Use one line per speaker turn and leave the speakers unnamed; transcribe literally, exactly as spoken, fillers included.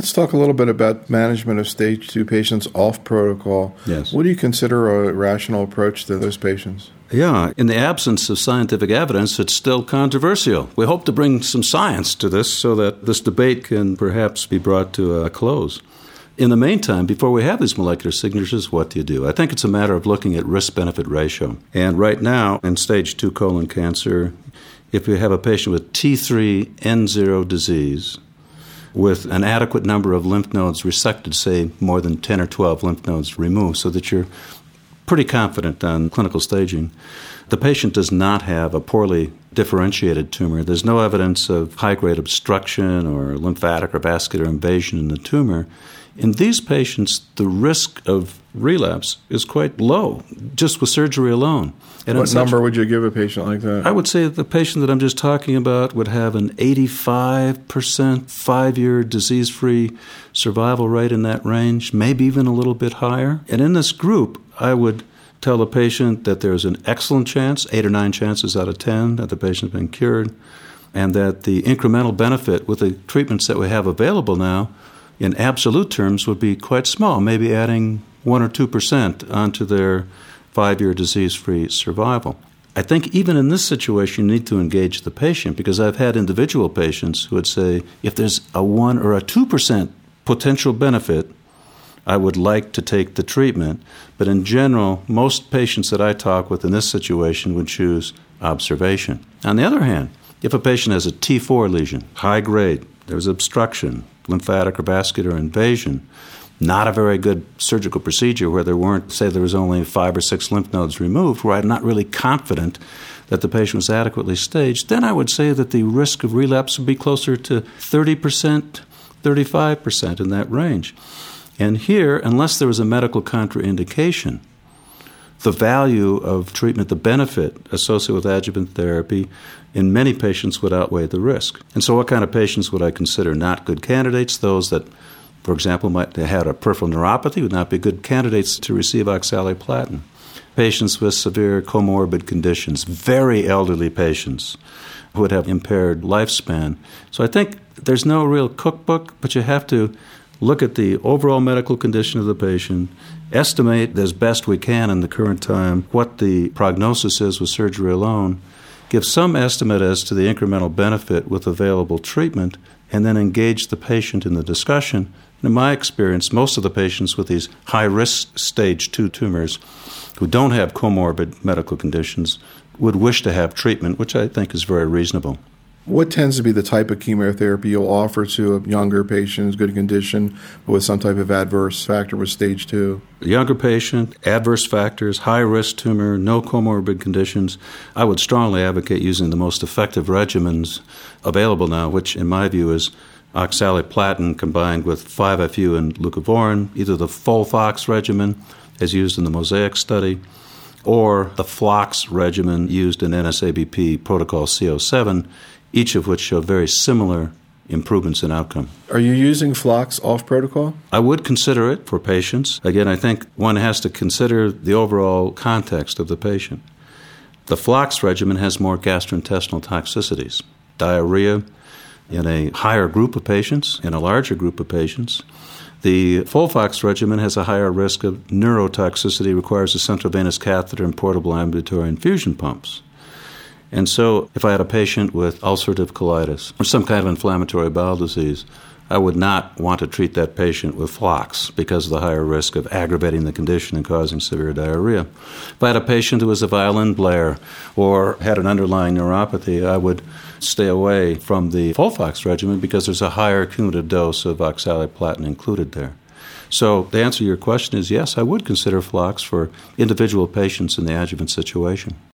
Let's talk a little bit about management of stage two patients off protocol.
Yes.
What do you consider a rational approach to those patients?
Yeah, in the absence of scientific evidence, it's still controversial. We hope to bring some science to this so that this debate can perhaps be brought to a close. In the meantime, before we have these molecular signatures, what do you do? I think it's a matter of looking at risk-benefit ratio. And right now, in stage two colon cancer, if you have a patient with T three N zero disease with an adequate number of lymph nodes resected, say more than ten or twelve lymph nodes removed, so that you're pretty confident on clinical staging, the patient does not have a poorly differentiated tumor. There's no evidence of high-grade obstruction or lymphatic or vascular invasion in the tumor. In these patients, the risk of relapse is quite low, just with surgery alone. And
what number would you give a patient like that?
I would say that the patient that I'm just talking about would have an eighty-five percent five-year disease-free survival rate in that range, maybe even a little bit higher. And in this group, I would tell the patient that there's an excellent chance, eight or nine chances out of ten, that the patient's been cured, and that the incremental benefit with the treatments that we have available now in absolute terms would be quite small, maybe adding one or two percent onto their five-year disease-free survival. I think even in this situation, you need to engage the patient, because I've had individual patients who would say, if there's a one or a two percent potential benefit, I would like to take the treatment. But in general, most patients that I talk with in this situation would choose observation. On the other hand, if a patient has a T four lesion, high grade, there's obstruction, lymphatic or vascular invasion, not a very good surgical procedure where there weren't, say there was only five or six lymph nodes removed, where I'm not really confident that the patient was adequately staged, then I would say that the risk of relapse would be closer to thirty percent, thirty-five percent in that range. And here, unless there was a medical contraindication, the value of treatment, the benefit associated with adjuvant therapy in many patients would outweigh the risk. And so what kind of patients would I consider not good candidates? Those that, for example, might have had a peripheral neuropathy would not be good candidates to receive oxaliplatin. Patients with severe comorbid conditions, very elderly patients who would have impaired lifespan. So I think there's no real cookbook, but you have to look at the overall medical condition of the patient, estimate as best we can in the current time what the prognosis is with surgery alone, give some estimate as to the incremental benefit with available treatment, and then engage the patient in the discussion. In my experience, most of the patients with these high-risk stage two tumors who don't have comorbid medical conditions would wish to have treatment, which I think is very reasonable.
What tends to be the type of chemotherapy you'll offer to a younger patient, good condition, but with some type of adverse factor with stage two?
A younger patient, adverse factors, high-risk tumor, no comorbid conditions. I would strongly advocate using the most effective regimens available now, which in my view is oxaliplatin combined with five F U and leucovorin, either the FOLFOX regimen as used in the MOSAIC study, or the FLOX regimen used in N S A B P protocol C oh seven, each of which show very similar improvements in outcome.
Are you using FLOX off protocol?
I would consider it for patients. Again, I think one has to consider the overall context of the patient. The FLOX regimen has more gastrointestinal toxicities, diarrhea in a higher group of patients, in a larger group of patients. The FOLFOX regimen has a higher risk of neurotoxicity, requires a central venous catheter and portable ambulatory infusion pumps. And so if I had a patient with ulcerative colitis or some kind of inflammatory bowel disease, I would not want to treat that patient with FLOX because of the higher risk of aggravating the condition and causing severe diarrhea. If I had a patient who was a violin player or had an underlying neuropathy, I would stay away from the FOLFOX regimen because there's a higher cumulative dose of oxaliplatin included there. So the answer to your question is yes, I would consider FLOX for individual patients in the adjuvant situation.